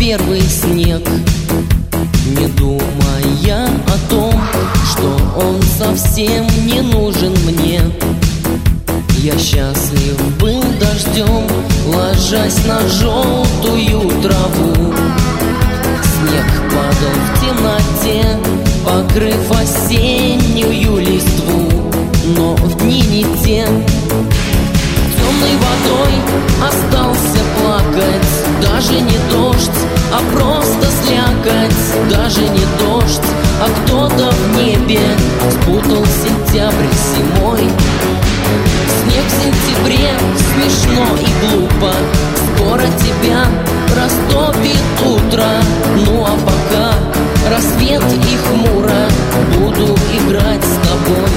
первый снег, не думая о том, что он совсем не нужен мне. Я счастлив был дождем, ложась на желтую траву. Снег падал в темноте, покрыв осеннюю листву. Но в дни не те, темной водой остался плакать. Даже не дождь, а просто слякоть. Даже не дождь, а кто-то в небе спутал сентябрь с зимой. Снег в сентябре смешно и глупо, скоро тебя растопит утро. Ну а пока рассвет и хмуро, буду играть с тобой.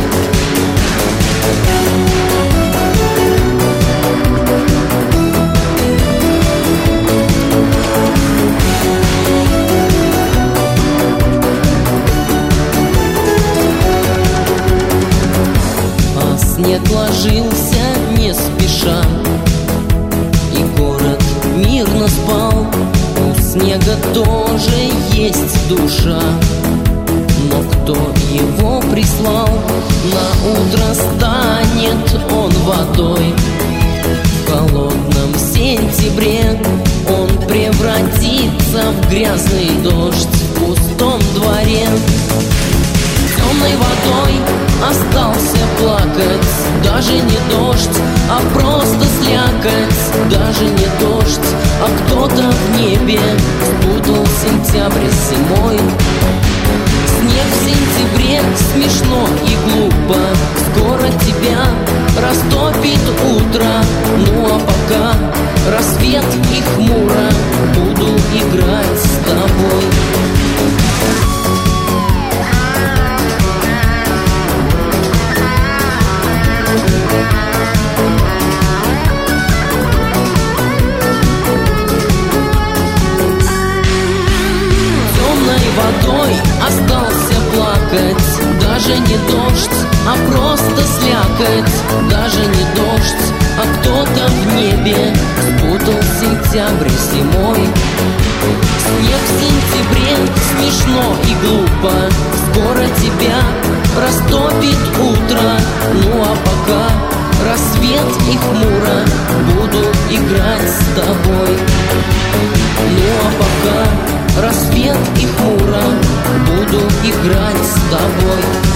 Снег ложился не спеша, и город мирно спал. У снега тоже есть душа, но кто его прислал? На утро станет он водой. В холодном сентябре он превратится в грязный дождь в пустом дворе. Темной водой остался плакать. Даже не дождь, а просто слякоть. Даже не дождь, а кто-то в небе спутал сентябрь с зимой. Снег в сентябре смешно и глупо, скоро тебя растопит утро. Ну а пока рассвет и хмуро, буду играть с тобой. Водой остался плакать. Даже не дождь, а просто слякоть. Даже не дождь, а кто-то в небе спутал сентябрь с зимой. Снег в сентябре смешно и глупо, скоро тебя растопит утро. Ну а пока рассвет и хмуро, буду играть с тобой. Ну а пока рассвет и хмуро, буду играть с тобой.